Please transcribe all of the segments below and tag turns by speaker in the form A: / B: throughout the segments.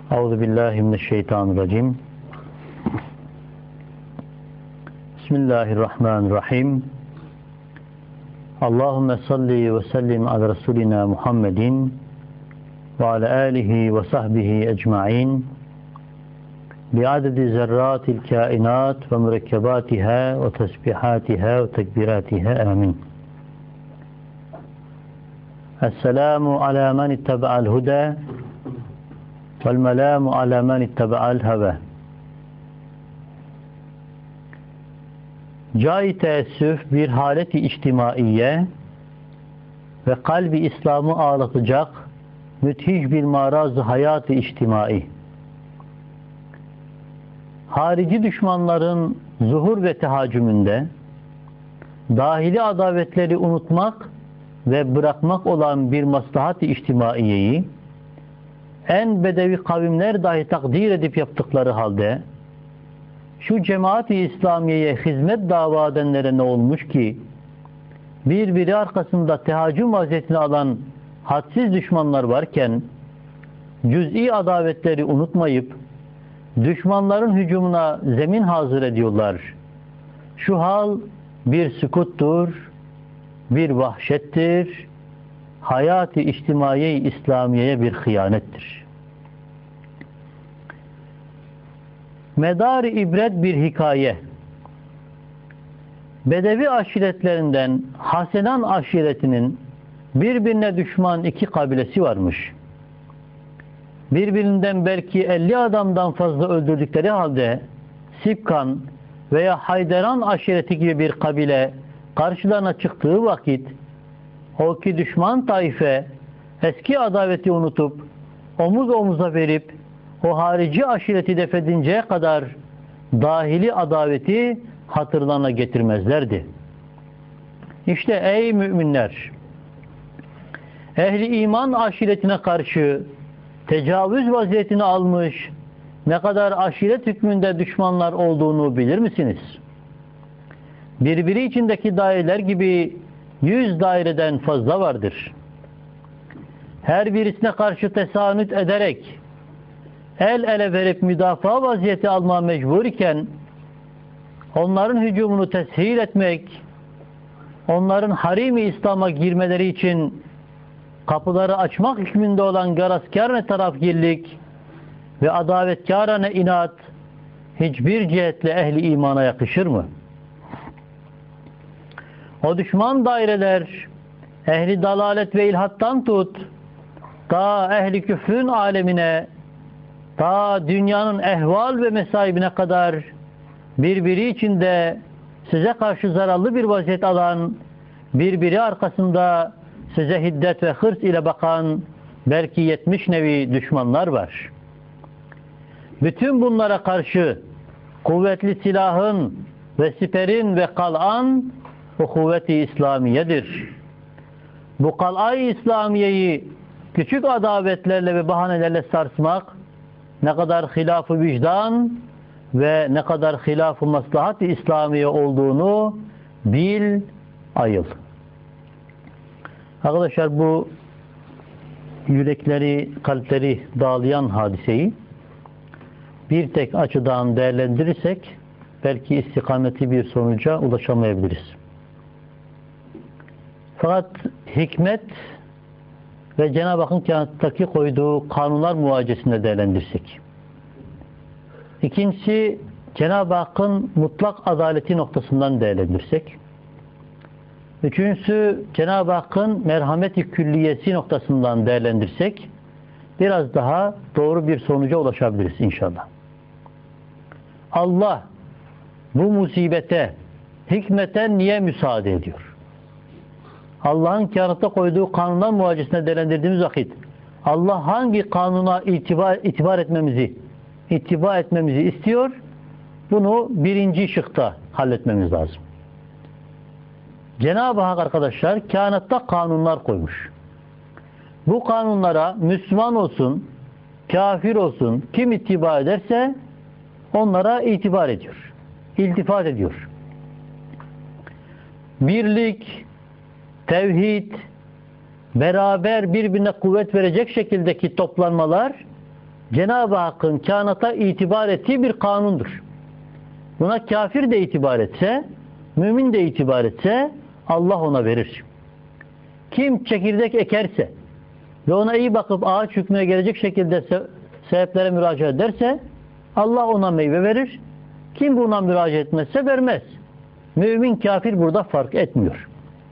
A: Euzubillahimineşşeytanirracim. Bismillahirrahmanirrahim. Allahümme salli ve sellim ala Resulina Muhammedin ve ala alihi ve sahbihi ecma'in bi'adedi zerratil kainat ve mürekkebatiha ve tesbihatiha ve tekbiratiha amin. Esselamu ala men ittaba'al huda vel melamu ala men ittaba'al hava. Cai teessüf bir haleti içtimaiye ve kalbi İslam'ı ağlatacak müthiş bir maraz-ı hayat-ı içtimai. Harici düşmanların zuhur ve tehacümünde dahili adavetleri unutmak ve bırakmak olan bir maslahat-ı içtimaiyeyi en bedevi kavimler dahi takdir edip yaptıkları halde şu cemaat-i İslamiye'ye hizmet dava edenlere ne olmuş ki birbiri arkasında tehacüm vaziyetini alan hadsiz düşmanlar varken cüz'i adavetleri unutmayıp düşmanların hücumuna zemin hazır ediyorlar. Şu hal bir sükuttur, bir vahşettir, hayat-ı içtimaiye-i İslamiye'ye bir hıyanettir. Medar-ı ibret bir hikaye. Bedevi aşiretlerinden Hasenan aşiretinin birbirine düşman iki kabilesi varmış. Birbirinden belki 50 adamdan fazla öldürdükleri halde Sipkan veya Hayderan aşireti gibi bir kabile karşılarına çıktığı vakit o ki düşman taife eski adaveti unutup omuz omuza verip o harici aşireti defedinceye kadar dahili adaveti hatırlarına getirmezlerdi. İşte ey müminler, ehli iman aşiretine karşı tecavüz vaziyetini almış ne kadar aşiret hükmünde düşmanlar olduğunu bilir misiniz? Birbiri içindeki daireler gibi 100 daireden fazla vardır. Her birisine karşı tesanüt ederek el ele verip müdafaa vaziyeti alma mecbur iken onların hücumunu teshil etmek, onların harim-i İslam'a girmeleri için kapıları açmak hükmünde olan garaskârane tarafgirlik ve adavetkârane inat hiçbir cihetle ehli imana yakışır mı? O düşman daireler ehli dalalet ve ilhattan tut ta ehli küfrün alemine, ta dünyanın ehval ve mesaibine kadar birbiri içinde size karşı zararlı bir vaziyet alan, birbiri arkasında size hiddet ve hırs ile bakan belki 70 nevi düşmanlar var. Bütün bunlara karşı kuvvetli silahın ve siperin ve kal'an o kuvvet-i İslamiye'dir. Bu kal'ayı İslamiye'yi küçük adavetlerle ve bahanelerle sarsmak ne kadar hilaf-ı vicdan ve ne kadar hilaf-ı maslahat-ı İslamiye olduğunu bil, ayıl. Arkadaşlar, bu yürekleri, kalpleri dağlayan hadiseyi bir tek açıdan değerlendirirsek belki istikameti bir sonuca ulaşamayabiliriz. Fakat hikmet ve Cenab-ı Hakk'ın kainattaki koyduğu kanunlar muvacesinde değerlendirsek. İkincisi, Cenab-ı Hakk'ın mutlak adaleti noktasından değerlendirsek. Üçüncüsü, Cenab-ı Hakk'ın merhamet-i külliyesi noktasından değerlendirsek biraz daha doğru bir sonuca ulaşabiliriz inşallah. Allah bu musibete, hikmete niye müsaade ediyor? Allah'ın kainatta koyduğu kanunlar muvacesine değerlendirdiğimiz vakit Allah hangi kanuna ittiba etmemizi istiyor? Bunu birinci şıkta halletmemiz lazım. Cenab-ı Hak arkadaşlar kainatta kanunlar koymuş. Bu kanunlara Müslüman olsun, kafir olsun, kim ittiba ederse onlara itibar ediyor. İltifat ediyor. Birlik, tevhid, beraber birbirine kuvvet verecek şekildeki toplanmalar Cenab-ı Hakk'ın kainata itibar ettiği bir kanundur. Buna kafir de itibar etse, mümin de itibar etse Allah ona verir. Kim çekirdek ekerse ve ona iyi bakıp ağaç hükmüne gelecek şekilde sebeplere müracaat ederse Allah ona meyve verir. Kim buna müracaat etmezse vermez. Mümin kafir burada fark etmiyor.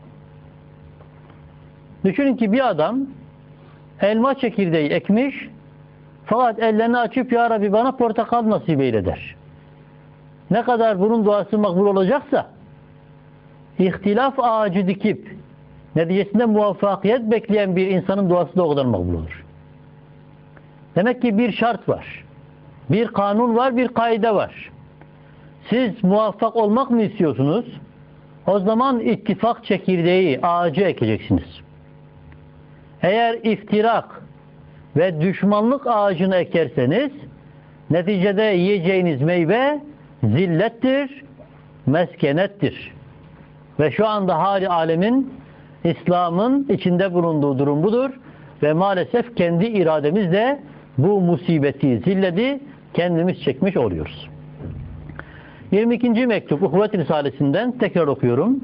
A: Düşünün ki bir adam elma çekirdeği ekmiş fakat ellerini açıp ya Rabbi bana portakal nasip eyle der. Ne kadar bunun duası makbul olacaksa ihtilaf ağacı dikip neticesinde muvaffakiyet bekleyen bir insanın duası da o kadar makbul olur. Demek ki bir şart var. Bir kanun var, bir kaide var. Siz muvaffak olmak mı istiyorsunuz? O zaman ittifak çekirdeği, ağacı ekeceksiniz. Eğer iftirak ve düşmanlık ağacını ekerseniz neticede yiyeceğiniz meyve zillettir, meskenettir. Ve şu anda hali alemin, İslam'ın içinde bulunduğu durum budur. Ve maalesef kendi irademizle bu musibeti, zilleti kendimiz çekmiş oluyoruz. 22. mektup Uhvet Risalesinden tekrar okuyorum.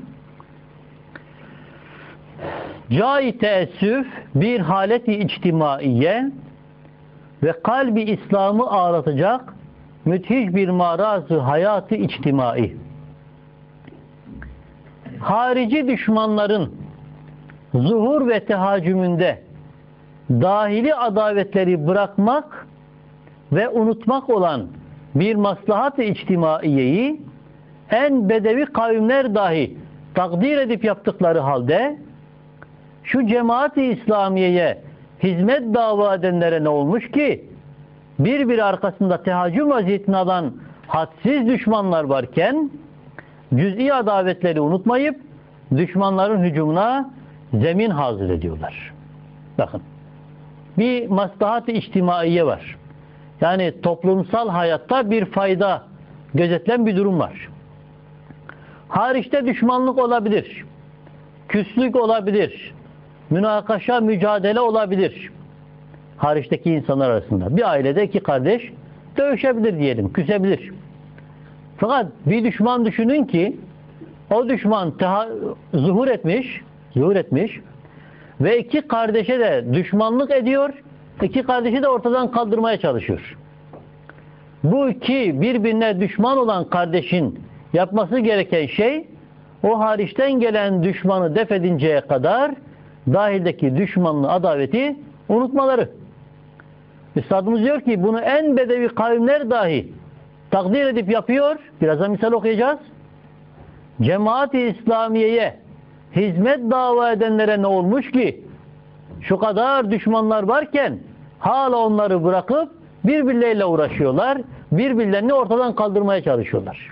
A: Cai teessüf bir haleti içtimaiye ve kalbi İslam'ı ağlatacak müthiş bir marazı hayatı içtimai. Harici düşmanların zuhur ve tehacümünde dahili adavetleri bırakmak ve unutmak olan bir maslahat-ı içtimaiyeyi en bedevi kavimler dahi takdir edip yaptıkları halde şu cemaat-i İslamiye'ye hizmet dava edenlere ne olmuş ki birbiri arkasında tehacüm vaziyetini alan hadsiz düşmanlar varken cüz'i adavetleri unutmayıp düşmanların hücumuna zemin hazır ediyorlar. Bakın. Bir maslahat-ı içtimaiye var. Yani toplumsal hayatta bir fayda gözetilen bir durum var. Hariçte düşmanlık olabilir. Küslük olabilir. Münakaşa, mücadele olabilir. Hariçteki insanlar arasında. Bir ailede iki kardeş dövüşebilir diyelim, küsebilir. Fakat bir düşman düşünün ki o düşman zuhur etmiş ve iki kardeşe de düşmanlık ediyor, iki kardeşi de ortadan kaldırmaya çalışıyor. Bu iki birbirine düşman olan kardeşin yapması gereken şey o hariçten gelen düşmanı def edinceye kadar dahildeki düşmanlı adaveti unutmaları. Üstadımız diyor ki bunu en bedevi kavimler dahi takdir edip yapıyor. Birazdan misal okuyacağız. Cemaat-i İslamiye'ye hizmet dava edenlere ne olmuş ki şu kadar düşmanlar varken hala onları bırakıp birbirleriyle uğraşıyorlar. Birbirlerini ortadan kaldırmaya çalışıyorlar.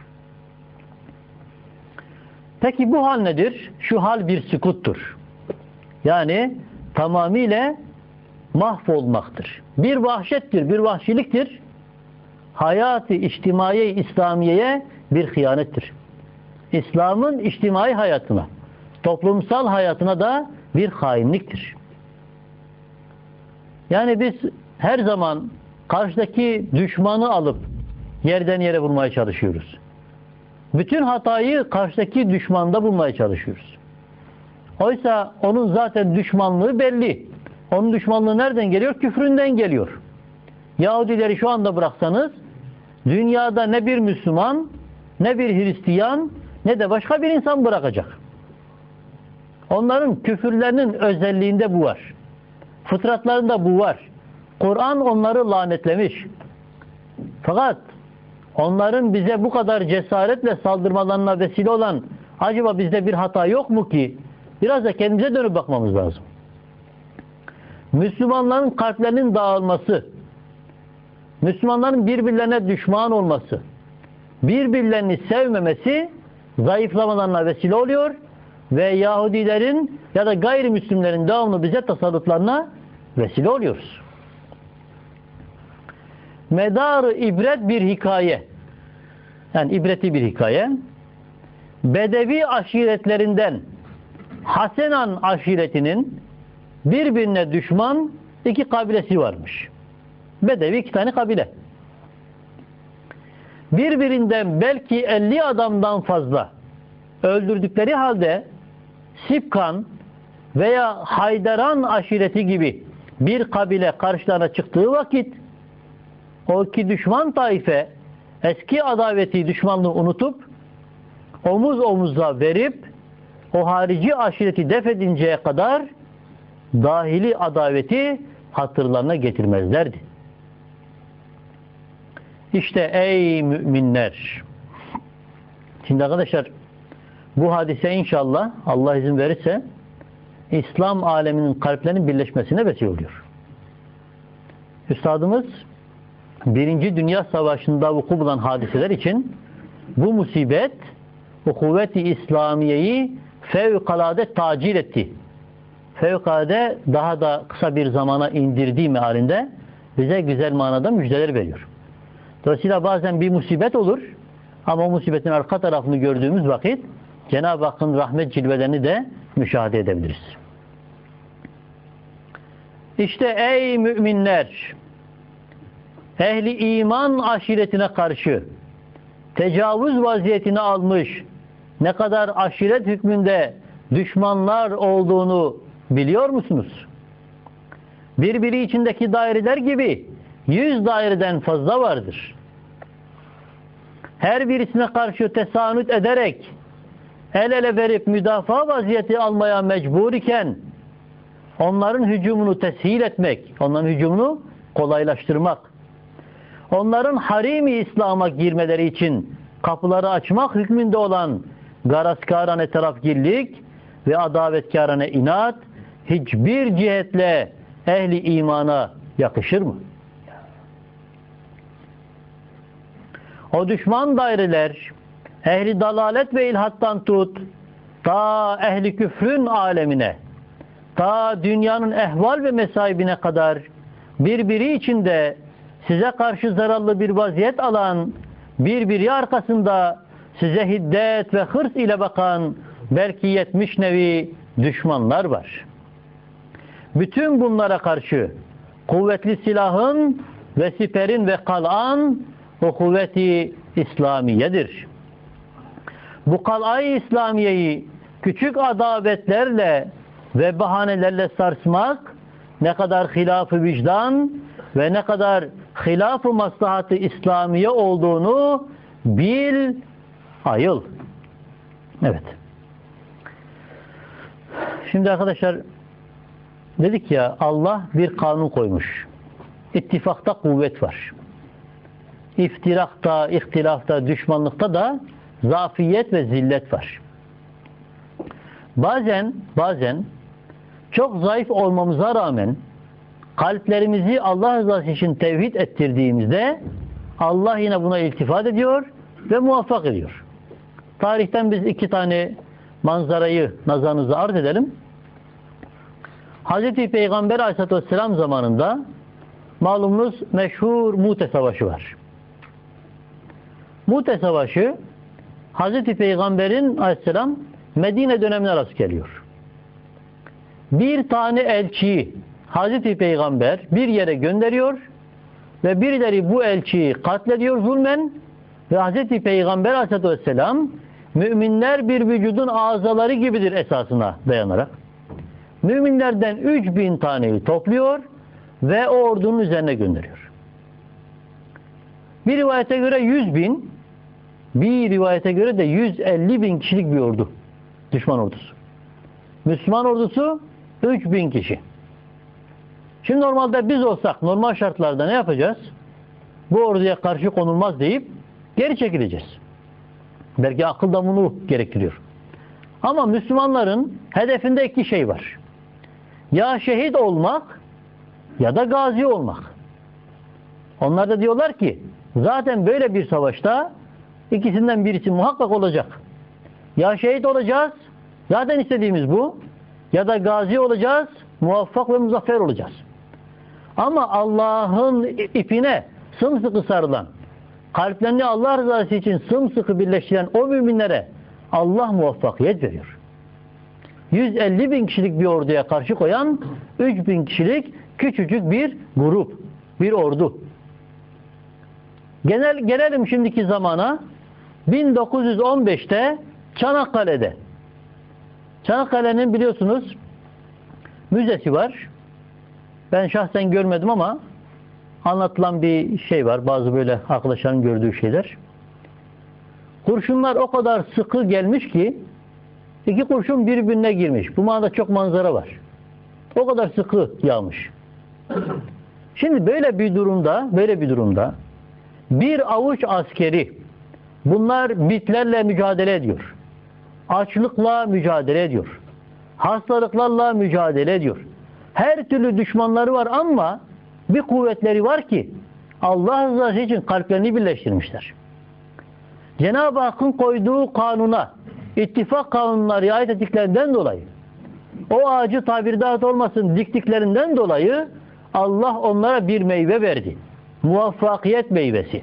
A: Peki bu hal nedir? Şu hal bir sükuttur. Yani tamamıyla mahvolmaktır. Bir vahşettir, bir vahşiliktir. Hayat-ı içtimai İslamiye'ye bir hıyanettir. İslam'ın içtimai hayatına, toplumsal hayatına da bir hainliktir. Yani biz her zaman karşıdaki düşmanı alıp yerden yere vurmaya çalışıyoruz. Bütün hatayı karşıdaki düşmanda bulmaya çalışıyoruz. Oysa onun zaten düşmanlığı belli. Onun düşmanlığı nereden geliyor? Küfründen geliyor. Yahudileri şu anda bıraksanız dünyada ne bir Müslüman, ne bir Hristiyan, ne de başka bir insan bırakacak. Onların küfürlerinin özelliğinde bu var. Fıtratlarında bu var. Kur'an onları lanetlemiş. Fakat onların bize bu kadar cesaretle saldırmalarına vesile olan acaba bizde bir hata yok mu ki? Biraz da kendimize dönüp bakmamız lazım. Müslümanların kalplerinin dağılması, Müslümanların birbirlerine düşman olması, birbirlerini sevmemesi zayıflamalarına vesile oluyor ve Yahudilerin ya da gayrimüslimlerin devamlı bize tasarruflarına vesile oluyoruz. Medar-ı ibret bir hikaye, yani ibreti bir hikaye, Bedevi aşiretlerinden Hasenan aşiretinin birbirine düşman iki kabilesi varmış. Bedevi 2 tane kabile. Birbirinden belki 50 adamdan fazla öldürdükleri halde Sipkan veya Haydaran aşireti gibi bir kabile karşılarına çıktığı vakit o iki düşman taife eski adaveti, düşmanlığı unutup omuz omuza verip o harici aşireti def edinceye kadar dahili adaveti hatırlarına getirmezlerdi. İşte ey müminler! Şimdi arkadaşlar bu hadise inşallah Allah izin verirse İslam aleminin kalplerinin birleşmesine vesile oluyor. Üstadımız 1. Dünya Savaşı'nda vuku bulan hadiseler için bu musibet ukuvvet-i İslamiye'yi fevkalade tacil etti. Fevkalade daha da kısa bir zamana indirdiği mealinde bize güzel manada müjdeler veriyor. Dolayısıyla bazen bir musibet olur ama o musibetin arka tarafını gördüğümüz vakit Cenab-ı Hakk'ın rahmet cilvelerini de müşahede edebiliriz. İşte ey müminler! Ehli iman aşiretine karşı tecavüz vaziyetini almış ne kadar aşiret hükmünde düşmanlar olduğunu biliyor musunuz? Birbiri içindeki daireler gibi 100 daireden fazla vardır. Her birisine karşı tesanüt ederek el ele verip müdafaa vaziyeti almaya mecbur iken onların hücumunu teshil etmek, onların hücumunu kolaylaştırmak, onların harimi İslam'a girmeleri için kapıları açmak hükmünde olan garazkârane tarafgirlik ve adavetkârane inat hiçbir cihetle ehli imana yakışır mı? O düşman daireler ehli dalalet ve ilhattan tut ta ehli küfrün alemine, ta dünyanın ehval ve mesaibine kadar birbiri içinde size karşı zararlı bir vaziyet alan, birbiri arkasında size hiddet ve hırs ile bakan belki 70 nevi düşmanlar var. Bütün bunlara karşı kuvvetli silahın ve siperin ve kal'an o kuvveti İslamiyedir. Bu kal'ayı İslamiyeyi küçük adavetlerle ve bahanelerle sarsmak ne kadar hilaf-ı vicdan ve ne kadar hilaf-ı maslahat-ı İslamiye olduğunu bil, ayıl. Evet. Şimdi arkadaşlar dedik ya Allah bir kanun koymuş. İttifakta kuvvet var. İftirakta, ihtilafta, düşmanlıkta da zafiyet ve zillet var. Bazen çok zayıf olmamıza rağmen kalplerimizi Allah rızası için tevhid ettirdiğimizde Allah yine buna iltifat ediyor ve muvaffak ediyor. Tarihten biz 2 tane manzarayı nazarınıza arz edelim. Hazreti Peygamber Aleyhisselatü Vesselam zamanında malumunuz meşhur Mute Savaşı var. Mute Savaşı Hazreti Peygamber'in Aleyhisselam Medine dönemine rast geliyor. Bir tane elçiyi Hazreti Peygamber bir yere gönderiyor ve birileri bu elçiyi katlediyor zulmen ve Hazreti Peygamber Aleyhisselatü Vesselam müminler bir vücudun azaları gibidir esasına dayanarak müminlerden 3000 taneyi topluyor ve o ordunun üzerine gönderiyor. Bir rivayete göre 100.000, bir rivayete göre de 150.000 kişilik bir ordu. Düşman ordusu. Müslüman ordusu 3000 kişi. Şimdi normalde biz olsak normal şartlarda ne yapacağız? Bu orduya karşı konulmaz deyip geri çekileceğiz. Belki akıl da bunu gerektiriyor. Ama Müslümanların hedefinde 2 şey var. Ya şehit olmak ya da gazi olmak. Onlar da diyorlar ki zaten böyle bir savaşta ikisinden birisi muhakkak olacak. Ya şehit olacağız, zaten istediğimiz bu, ya da gazi olacağız, muvaffak ve muzaffer olacağız. Ama Allah'ın ipine sımsıkı sarılan, kalplerini Allah rızası için sımsıkı birleştiren o müminlere Allah muvaffakiyet veriyor. 150.000 kişilik bir orduya karşı koyan 3000 kişilik küçücük bir grup. bir ordu. Gelelim şimdiki zamana. 1915'te Çanakkale'de. Çanakkale'nin biliyorsunuz müzesi var. Ben şahsen görmedim ama anlatılan bir şey var. Bazı böyle arkadaşların gördüğü şeyler. Kurşunlar o kadar sıkı gelmiş ki iki kurşun birbirine girmiş. Bu manada çok manzara var. O kadar sıkı yağmış. Şimdi böyle bir durumda bir avuç askeri, bunlar bitlerle mücadele ediyor. Açlıkla mücadele ediyor. Hastalıklarla mücadele ediyor. Her türlü düşmanları var ama bir kuvvetleri var ki Allah rızası için kalplerini birleştirmişler. Cenab-ı Hakk'ın koyduğu kanuna, ittifak kanununa riayet ettiklerinden dolayı, o ağacı tabiri dağıt olmasın diktiklerinden dolayı Allah onlara bir meyve verdi. Muvaffakiyet meyvesi.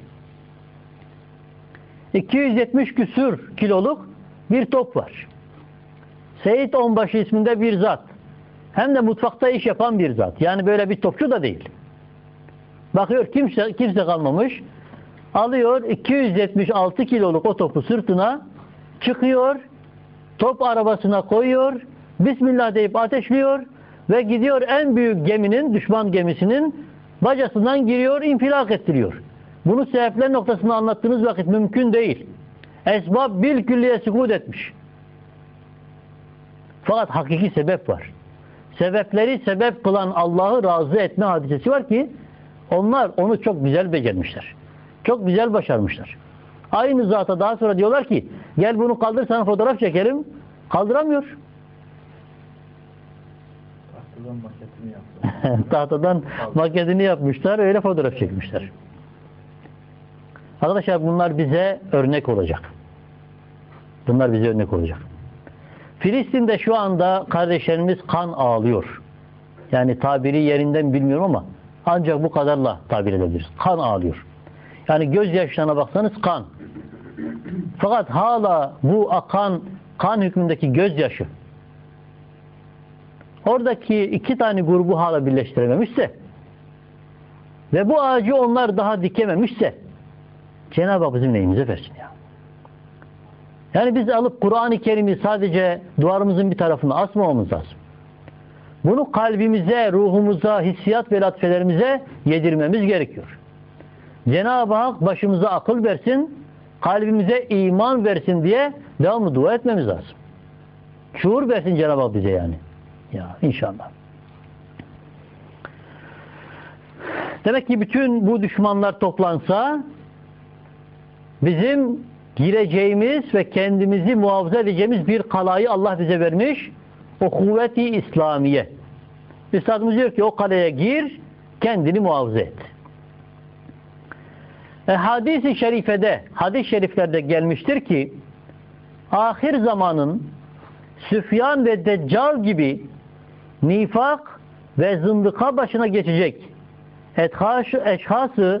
A: 270 küsür kiloluk bir top var. Seyit Onbaşı isminde bir zat. Hem de mutfakta iş yapan bir zat. Yani böyle bir topçu da değil. Bakıyor kimse kalmamış. Alıyor 276 kiloluk o topu sırtına, çıkıyor, top arabasına koyuyor, Bismillah deyip ateşliyor ve gidiyor en büyük geminin, düşman gemisinin bacasından giriyor, infilak ettiriyor. Bunu sebepler noktasında anlattığınız vakit mümkün değil. Esbab bil külliye sükût etmiş. Fakat hakiki sebep var. Sebepleri sebep kılan Allah'ı razı etme hadisesi var ki onlar onu çok güzel becermişler. Çok güzel başarmışlar. Aynı zata daha sonra diyorlar ki gel bunu kaldır sana fotoğraf çekelim. Kaldıramıyor.
B: Tahtadan maketini yapmışlar.
A: Tahtadan maketini yapmışlar. Öyle fotoğraf çekmişler. Arkadaşlar bunlar bize örnek olacak. Bunlar bize örnek olacak. Filistin'de şu anda kardeşlerimiz kan ağlıyor. Yani tabiri yerinden bilmiyorum ama ancak bu kadarla tabir edebiliriz. Kan ağlıyor. Yani gözyaşlarına baksanız kan. Fakat hala bu akan kan hükmündeki gözyaşı oradaki iki tane grubu hala birleştirememişse ve bu ağacı onlar daha dikememişse Cenab-ı Hak bizim neyimize versin ya. Yani biz alıp Kur'an-ı Kerim'i sadece duvarımızın bir tarafına asmamamız lazım. Bunu kalbimize, ruhumuza, hissiyat ve latfelerimize yedirmemiz gerekiyor. Cenab-ı Hak başımıza akıl versin, kalbimize iman versin diye devamlı dua etmemiz lazım. Şuur versin Cenab-ı Hak bize yani. Ya inşallah. Demek ki bütün bu düşmanlar toplansa bizim gireceğimiz ve kendimizi muhafaza edeceğimiz bir kalayı Allah bize vermiş. O kuvveti İslamiye. Üstadımız diyor ki o kaleye gir, kendini muhafaza et. Hadis-i şerifede, hadis-i şeriflerde gelmiştir ki ahir zamanın Süfyan ve Deccal gibi nifak ve zındıka başına geçecek eşhası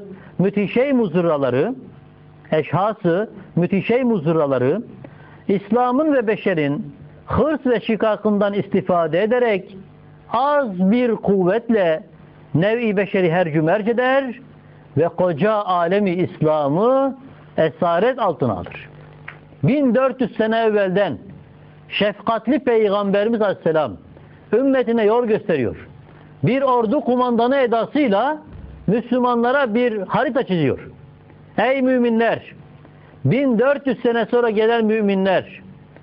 A: müthişey muzırraları İslam'ın ve beşerin hırs ve şikakından istifade ederek az bir kuvvetle nev-i beşeri hercümerc eder ve koca alemi İslam'ı esaret altına alır. 1400 sene evvelden şefkatli Peygamberimiz Aleyhisselam ümmetine yol gösteriyor. Bir ordu kumandanı edasıyla Müslümanlara bir harita çiziyor. Ey müminler! 1400 sene sonra gelen müminler,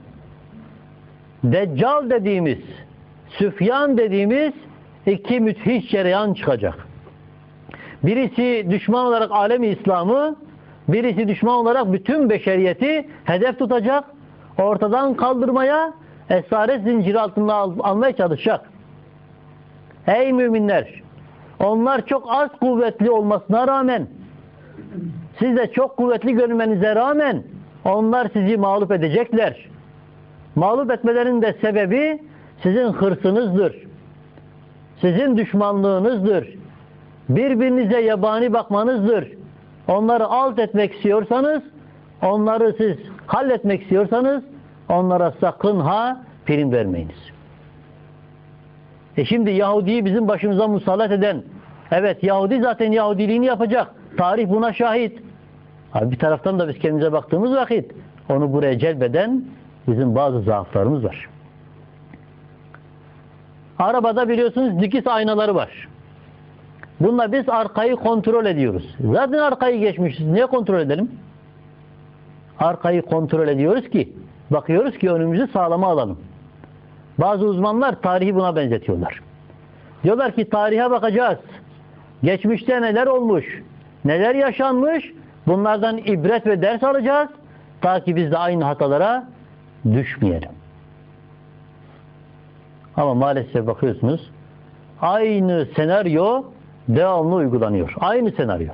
A: Deccal dediğimiz, Süfyan dediğimiz iki müthiş cereyan çıkacak. Birisi düşman olarak alemi İslam'ı, birisi düşman olarak bütün beşeriyeti hedef tutacak, ortadan kaldırmaya, esaret zinciri altında almaya çalışacak. Ey müminler! Onlar çok az kuvvetli olmasına rağmen, siz de çok kuvvetli görünmenize rağmen onlar sizi mağlup edecekler. Mağlup etmelerinin de sebebi sizin hırsınızdır. Sizin düşmanlığınızdır. Birbirinize yabani bakmanızdır. Onları alt etmek istiyorsanız, onları siz halletmek istiyorsanız onlara sakın ha prim vermeyiniz. Şimdi Yahudi'yi bizim başımıza musallat eden Evet, Yahudi zaten Yahudiliğini yapacak. Tarih buna şahit. Abi bir taraftan da biz kendimize baktığımız vakit onu buraya celbeden bizim bazı zaaflarımız var. Arabada biliyorsunuz dikiz aynaları var. Bununla biz arkayı kontrol ediyoruz. Zaten arkayı geçmişiz. Niye kontrol edelim? Arkayı kontrol ediyoruz ki, bakıyoruz ki önümüzü sağlama alalım. Bazı uzmanlar tarihi buna benzetiyorlar. Diyorlar ki tarihe bakacağız. Geçmişte neler olmuş, neler yaşanmış, bunlardan ibret ve ders alacağız. Ta ki biz de aynı hatalara düşmeyelim. Ama maalesef bakıyorsunuz, aynı senaryo devamlı uygulanıyor. Aynı senaryo.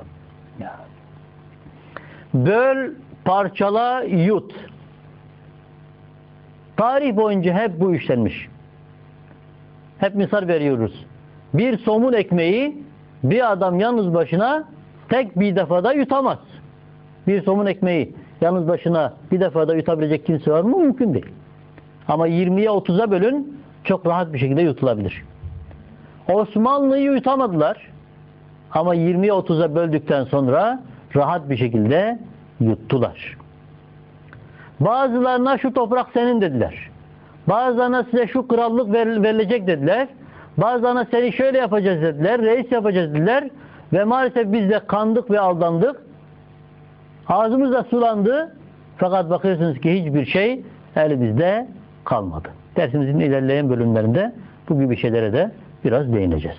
A: Böl, parçala, yut. Tarih boyunca hep bu işlenmiş. Hep misal veriyoruz. Bir somun ekmeği bir adam yalnız başına tek bir defada yutamaz. Bir somun ekmeği yalnız başına bir defada yutabilecek kimse var mı? Mümkün değil. Ama 20'ye 30'a bölün, çok rahat bir şekilde yutulabilir. Osmanlı'yı yutamadılar. Ama 20'ye 30'a böldükten sonra rahat bir şekilde yuttular. Bazılarına şu toprak senin dediler. Bazılarına size şu krallık verilecek dediler. Bazılarına seni şöyle yapacağız dediler. Reis yapacağız dediler. Ve maalesef biz de kandık ve aldandık. Ağzımız da sulandı. Fakat bakıyorsunuz ki hiçbir şey elimizde kalmadı. Dersimizin ilerleyen bölümlerinde bu gibi şeylere de biraz değineceğiz.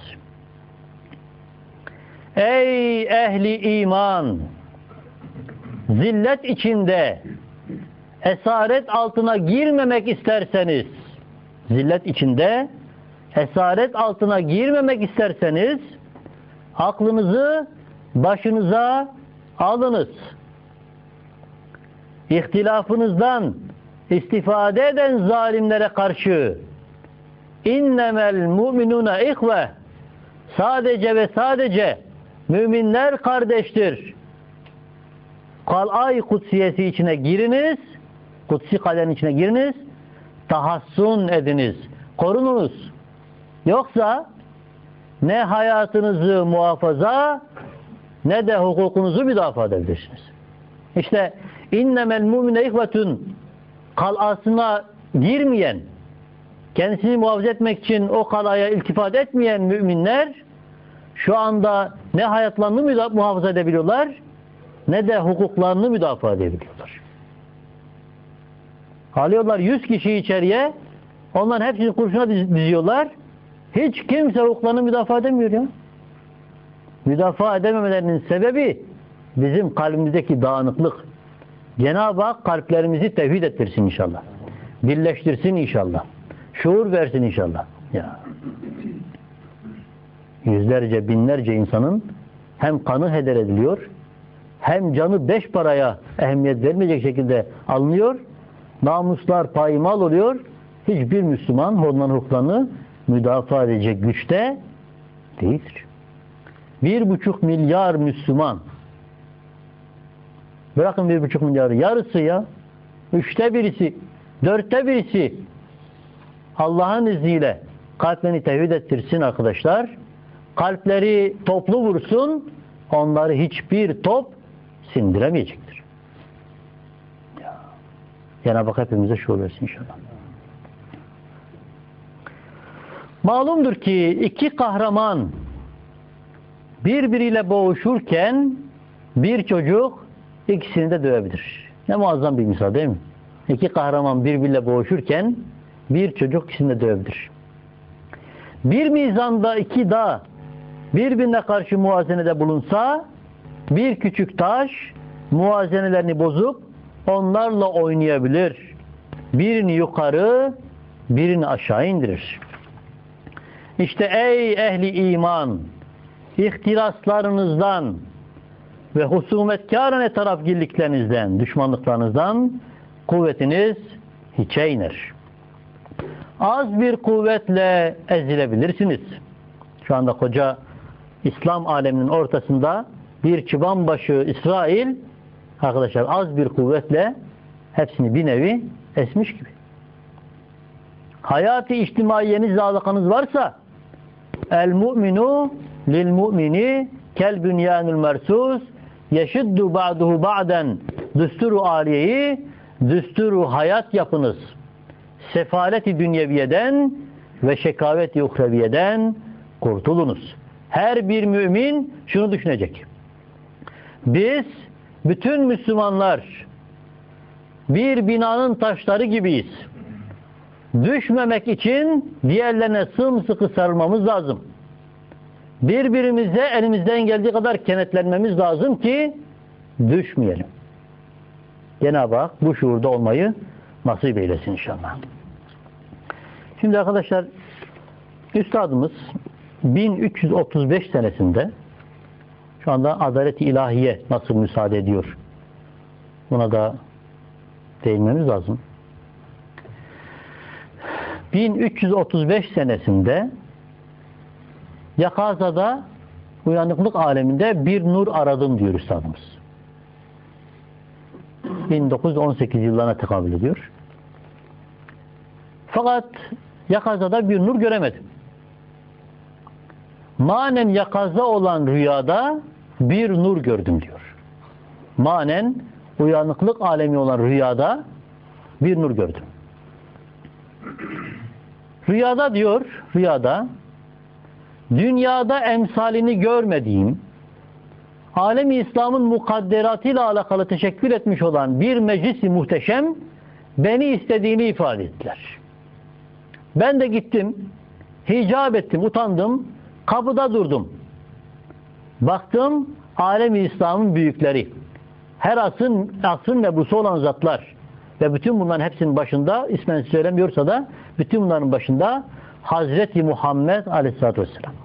A: Ey ehli iman! Zillet içinde esaret altına girmemek isterseniz, zillet içinde esaret altına girmemek isterseniz aklınızı başınıza alınız. İhtilafınızdan istifade eden zalimlere karşı innemel mu'minune ihve, sadece ve sadece müminler kardeştir. Kal'ay kutsiyesi içine giriniz, kutsi kalenin içine giriniz, tahassun ediniz, korununuz. Yoksa ne hayatınızı muhafaza ne de hukukunuzu müdafaa edebilirsiniz. İşte innemel mu'mine ihvetun kalasına girmeyen, kendisini muhafaza etmek için o kalaya iltifat etmeyen müminler şu anda ne hayatlarını muhafaza edebiliyorlar ne de hukuklarını müdafaa edebiliyorlar. Alıyorlar 100 kişiyi içeriye, onların hepsini kurşuna diziyorlar. Hiç kimse hukuklarını müdafaa edemiyor ya. Müdafaa edememelerinin sebebi bizim kalbimizdeki dağınıklık. Cenab-ı Hak kalplerimizi tevhid ettirsin inşallah. Birleştirsin inşallah. Şuur versin inşallah. Ya. Yüzlerce, binlerce insanın hem kanı heder ediliyor, hem canı 5 paraya ehemmiyet vermeyecek şekilde alınıyor, namuslar payimal oluyor. Hiçbir Müslüman onların hukuklarını müdafaa edecek güçte değildir. 1,5 milyar Müslüman, bırakın 1,5 milyarı, yarısı ya, 3'te birisi, 4'te birisi Allah'ın izniyle kalplerini tevhid ettirsin arkadaşlar. Kalpleri toplu vursun, onları hiçbir top sindiremeyecektir. Cenab-ı Hak hepimize şuur versin inşallah. Malumdur ki iki kahraman birbiriyle boğuşurken bir çocuk ikisini de dövebilir. Ne muazzam bir misal değil mi? İki kahraman birbiriyle boğuşurken bir çocuk ikisini de dövebilir. Bir mizanda iki dağ birbirine karşı muvazenede bulunsa bir küçük taş muvazenelerini bozup onlarla oynayabilir. Birini yukarı, birini aşağı indirir. İşte ey ehli iman, ihtiraslarınızdan ve husumetkârane tarafgirliklerinizden, düşmanlıklarınızdan kuvvetiniz hiçe iner. Az bir kuvvetle ezilebilirsiniz. Şu anda koca İslam aleminin ortasında bir çıbanbaşı İsrail, arkadaşlar, az bir kuvvetle hepsini bir nevi esmiş gibi. Hayati içtimaiyeniz, alakanız varsa el mu'minu lil mu'mini kel bünyanul mersus yeşiddu ba'duhu ba'den düsturu aliyeyi düsturu hayat yapınız. Sefaleti dünyeviyeden ve şekaveti uhreviyeden kurtulunuz. Her bir mümin şunu düşünecek. Biz bütün Müslümanlar bir binanın taşları gibiyiz. Düşmemek için diğerlerine sımsıkı sarılmamız lazım. Birbirimize elimizden geldiği kadar kenetlenmemiz lazım ki düşmeyelim. Cenab-ı Hak bu şuurda olmayı nasip eylesin inşallah. Şimdi arkadaşlar üstadımız 1335 senesinde şu anda adalet-i ilahiye nasıl müsaade ediyor? Buna da değinmemiz lazım. 1335 senesinde Yakaza'da uyanıklık aleminde bir nur aradım diyor üstadımız. 1918 yıllarına tekabül ediyor. Fakat Yakaza'da bir nur göremedim. Manen yakaza olan rüyada bir nur gördüm diyor. Manen uyanıklık alemi olan rüyada bir nur gördüm. Rüyada diyor, rüyada dünyada emsalini görmediğim alemi İslam'ın mukadderatıyla alakalı teşekkür etmiş olan bir meclis-i muhteşem beni istediğini ifade ettiler. Ben de gittim, hicap ettim, utandım, kapıda durdum. Baktım, alemi İslam'ın büyükleri, her asrın nebusu olan zatlar ve bütün bunların hepsinin başında, ismen söylemiyorsa da bütün bunların başında Hazreti Muhammed Aleyhisselatü Vesselam.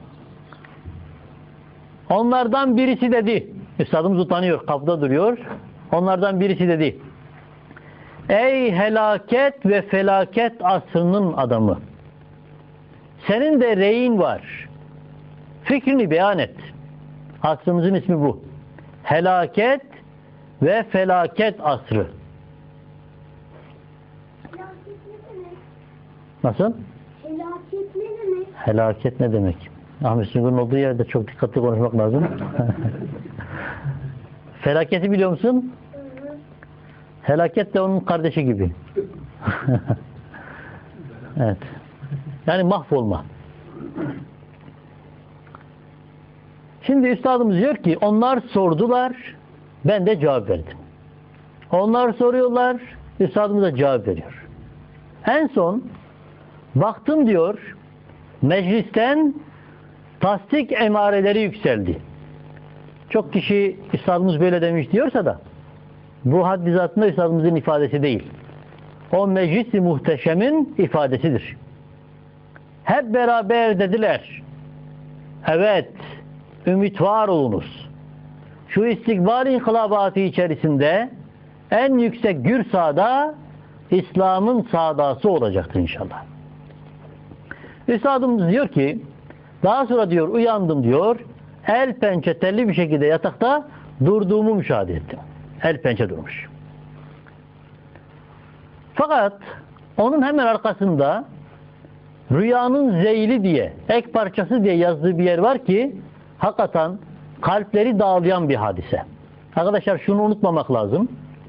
A: Onlardan birisi dedi, üstadımız utanıyor, kapıda duruyor. Onlardan birisi dedi, ey helaket ve felaket asrının adamı, senin de reyin var. Fikrini beyan et. Asrımızın ismi bu. Helaket ve felaket asrı. Nasıl?
C: Felaket ne demek?
A: Helaket ne demek? Ahmet Sungur olduğu yerde çok dikkatli konuşmak lazım. Felaketi biliyor musun? Helaket de onun kardeşi gibi. Evet. Yani mahvolma. Şimdi üstadımız diyor ki onlar sordular, ben de cevap verdim. Onlar soruyorlar, üstadımız da cevap veriyor. En son baktım diyor, meclisten tasdik emareleri yükseldi. Çok kişi üstadımız böyle demiş diyorsa da bu haddi zatında üstadımızın ifadesi değil. O meclis-i muhteşemin ifadesidir. Hep beraber dediler, evet, ümit var olunuz. Şu istikbal inkılabatı içerisinde en yüksek gür sağda İslam'ın sağdası olacaktır inşallah. Üstadımız diyor ki, daha sonra diyor uyandım diyor, el pençe telli bir şekilde yatakta durduğumu müşahede ettim. El pençe durmuş. Fakat onun hemen arkasında rüyanın zeyli diye, ek parçası diye yazdığı bir yer var ki hakikaten kalpleri dağlayan bir hadise. Arkadaşlar şunu unutmamak lazım.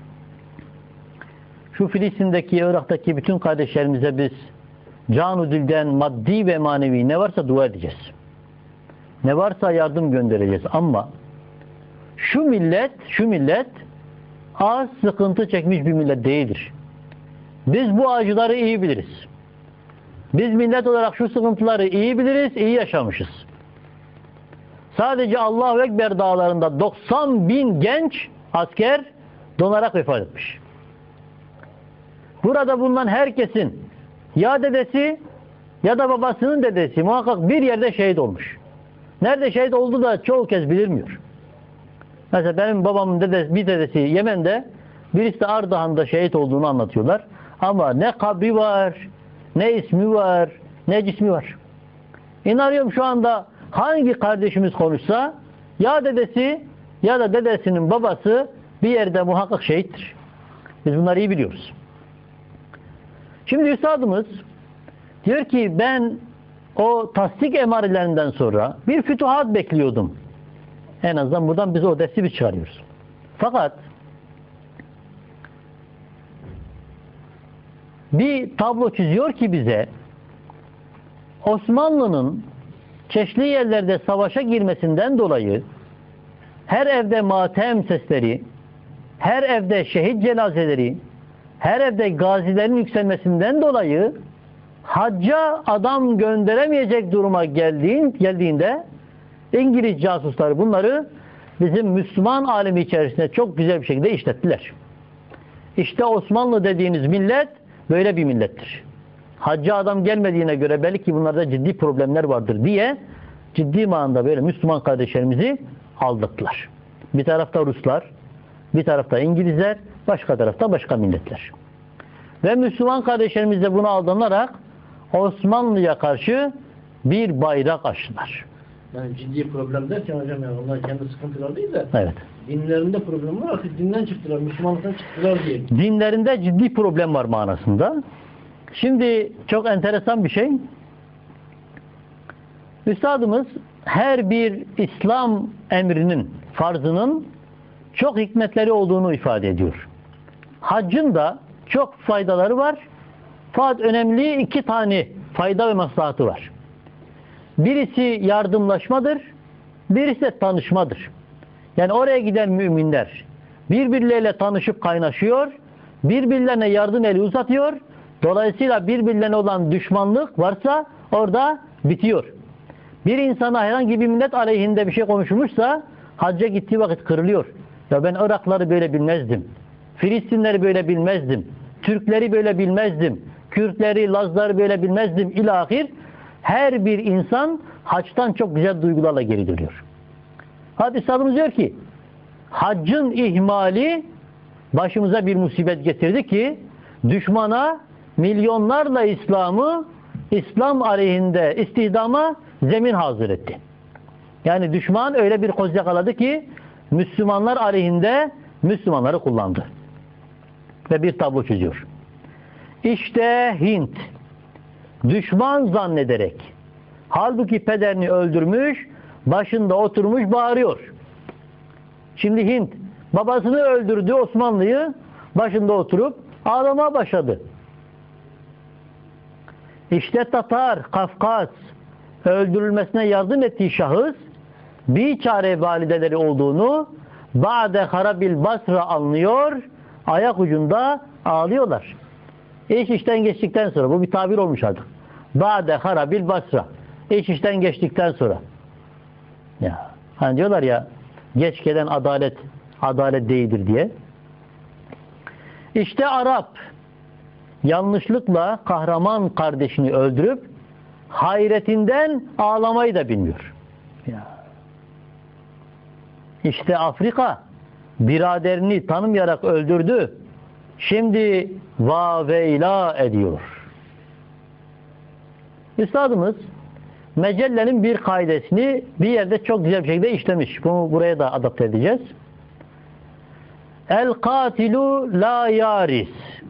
A: Şu Filistin'deki, Irak'taki bütün kardeşlerimize biz can-ı dilden maddi ve manevi ne varsa dua edeceğiz. Ne varsa yardım göndereceğiz. Ama şu millet az sıkıntı çekmiş bir millet değildir. Biz bu acıları iyi biliriz. Biz millet olarak şu sıkıntıları iyi biliriz, iyi yaşamışız. Sadece Allahu Ekber dağlarında 90 bin genç asker donarak vefat etmiş. Burada bulunan herkesin ya dedesi ya da babasının dedesi muhakkak bir yerde şehit olmuş. Nerede şehit oldu da çoğu kez bilinmiyor. Mesela benim babamın bir dedesi Yemen'de, birisi de Ardahan'da şehit olduğunu anlatıyorlar. Ama ne kabri var, ne ismi var, ne cismi var. İnanıyorum şu anda hangi kardeşimiz konuşsa ya dedesi ya da dedesinin babası bir yerde muhakkak şehittir. Biz bunları iyi biliyoruz. Şimdi üstadımız diyor ki ben o tasdik emarelerinden sonra bir fütuhat bekliyordum. En azından buradan biz o dersi çıkarıyoruz. Fakat bir tablo çiziyor ki bize Osmanlı'nın çeşitli yerlerde savaşa girmesinden dolayı her evde matem sesleri, her evde şehit cenazeleri, her evde gazilerin yükselmesinden dolayı hacca adam gönderemeyecek duruma geldiğinde İngiliz casusları bunları bizim Müslüman alemi içerisinde çok güzel bir şekilde işlettiler. İşte Osmanlı dediğiniz millet böyle bir millettir. Hacca adam gelmediğine göre belki bunlarda ciddi problemler vardır diye ciddi manada böyle Müslüman kardeşlerimizi aldattılar. Bir tarafta Ruslar, bir tarafta İngilizler, başka tarafta başka milletler. Ve Müslüman kardeşlerimiz de buna aldanarak Osmanlı'ya karşı bir bayrak açtılar.
B: Yani ciddi problem derken hocam yani onlar kendi sıkıntıları değil de
A: evet.
B: Dinlerinde problem var, artık dinden çıktılar, Müslümanlıktan çıktılar diye.
A: Dinlerinde ciddi problem var manasında. Şimdi çok enteresan bir şey. Üstadımız her bir İslam emrinin, farzının çok hikmetleri olduğunu ifade ediyor. Haccın da çok faydaları var. Fakat önemli iki tane fayda ve maslahatı var. Birisi yardımlaşmadır, birisi de tanışmadır. Yani oraya giden müminler birbirleriyle tanışıp kaynaşıyor, birbirlerine yardım eli uzatıyor. Dolayısıyla birbirlerine olan düşmanlık varsa orada bitiyor. Bir insana herhangi bir millet aleyhinde bir şey konuşmuşsa hacca gittiği vakit kırılıyor. Ya ben Irakları böyle bilmezdim. Filistinleri böyle bilmezdim. Türkleri böyle bilmezdim. Kürtleri, Lazları böyle bilmezdim. İlahir her bir insan haçtan çok güzel duygularla geri dönüyor. Hadis Üstadımız diyor ki haccın ihmali başımıza bir musibet getirdi ki düşmana milyonlarla İslam aleyhinde istihdama zemin hazır etti. Yani düşman öyle bir koz yakaladı ki Müslümanlar aleyhinde Müslümanları kullandı. Ve bir tablo çiziyor. İşte Hint düşman zannederek halbuki pederini öldürmüş, başında oturmuş bağırıyor. Şimdi Hint babasını öldürdü Osmanlı'yı, başında oturup ağlamaya başladı. İşte Tatar, Kafkas öldürülmesine yardım ettiği şahıs bir çare valideleri olduğunu Ba'de harabil Basra anlıyor, ayak ucunda ağlıyorlar. İş işten geçtikten sonra, bu bir tabir olmuş artık. Ba'de harabil Basra. İş işten geçtikten sonra. Ya, hani diyorlar ya, geç gelen adalet değildir diye. İşte Arap yanlışlıkla kahraman kardeşini öldürüp hayretinden ağlamayı da bilmiyor. Ya. İşte Afrika biraderini tanımayarak öldürdü. Şimdi vaveyla ediyor. Üstadımız mecellenin bir kaidesini bir yerde çok güzel bir şekilde işlemiş. Bunu buraya da adapte edeceğiz. El katilu la yaris.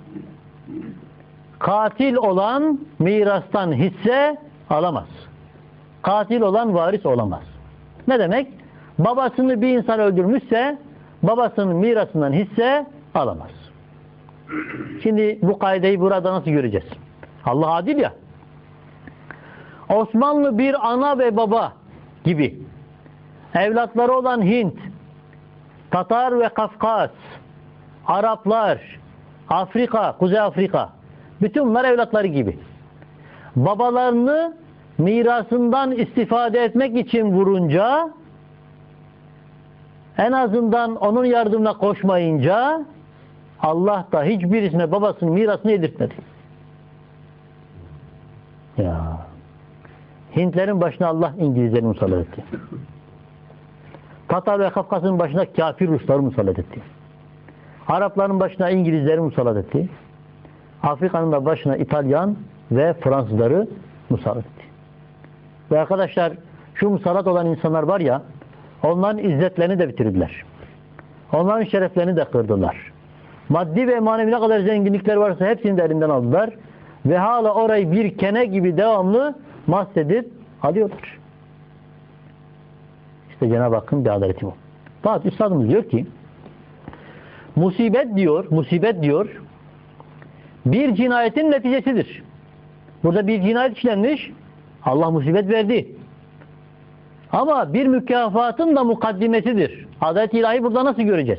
A: Katil olan mirastan hisse alamaz. Katil olan varis olamaz. Ne demek? Babasını bir insan öldürmüşse babasının mirasından hisse alamaz. Şimdi bu kaideyi burada nasıl göreceğiz? Allah adil ya. Osmanlı bir ana ve baba gibi evlatları olan Hint, Tatar ve Kafkas, Araplar, Afrika, Kuzey Afrika, bütün bunlar evlatları gibi. Babalarını mirasından istifade etmek için vurunca, en azından onun yardımına koşmayınca Allah da hiçbirisine babasının mirasını yedirtmedi. Ya. Hintlerin başına Allah İngilizleri musallat etti. Tatar ve Kafkas'ın başına kafir Rusları musallat etti. Arapların başına İngilizleri musallat etti. Afrika'nın da başına İtalyan ve Fransızları musallat etti. Ve arkadaşlar şu musallat olan insanlar var ya, onların izzetlerini de bitirdiler. Onların şereflerini de kırdılar. Maddi ve manevi ne kadar zenginlikler varsa hepsini de elinden aldılar. Ve hala orayı bir kene gibi devamlı mahsedip alıyorlar. İşte Cenab-ı Hakk'ın bir adaleti bu. Fakat Üstadımız diyor ki musibet diyor bir cinayetin neticesidir. Burada bir cinayet işlenmiş, Allah musibet verdi. Ama bir mükafatın da mukaddimesidir. Adalet ilahi burada nasıl göreceğiz?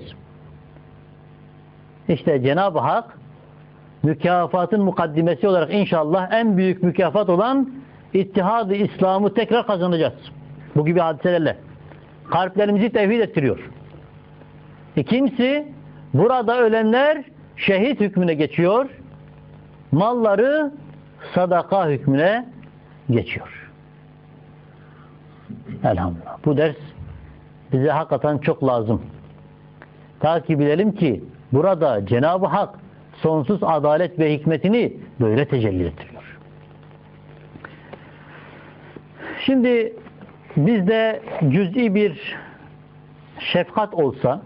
A: İşte Cenab-ı Hak mükafatın mukaddimesi olarak inşallah en büyük mükafat olan İttihad-ı İslam'ı tekrar kazanacağız. Bu gibi hadiselerle. Kalplerimizi tevhid ettiriyor. İkincisi, burada ölenler şehit hükmüne geçiyor. Malları sadaka hükmüne geçiyor. Elhamdülillah. Bu ders bize hakikaten çok lazım. Ta ki bilelim ki burada Cenab-ı Hak sonsuz adalet ve hikmetini böyle tecelli ettiriyor. Şimdi bizde cüz'i bir şefkat olsa,